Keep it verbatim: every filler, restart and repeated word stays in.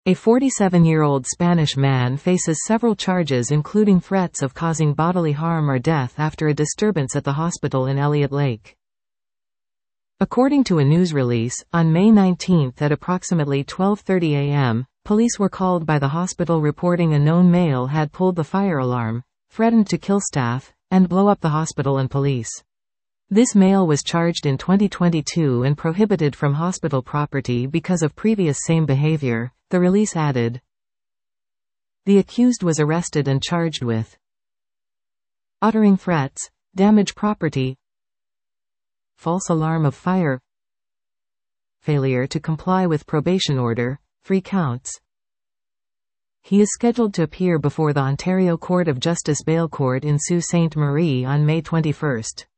A forty-seven-year-old Spanish man faces several charges including threats of causing bodily harm or death after a disturbance at the hospital in Elliot Lake. According to a news release, on May nineteenth at approximately twelve thirty a m, police were called by the hospital reporting a known male had pulled the fire alarm, threatened to kill staff, and blow up the hospital and police. This male was charged in twenty twenty-two and prohibited from hospital property because of previous same behavior, the release added. The accused was arrested and charged with uttering threats, damage property, false alarm of fire, failure to comply with probation order, three counts. He is scheduled to appear before the Ontario Court of Justice Bail Court in Sault Ste. Marie on May twenty-first.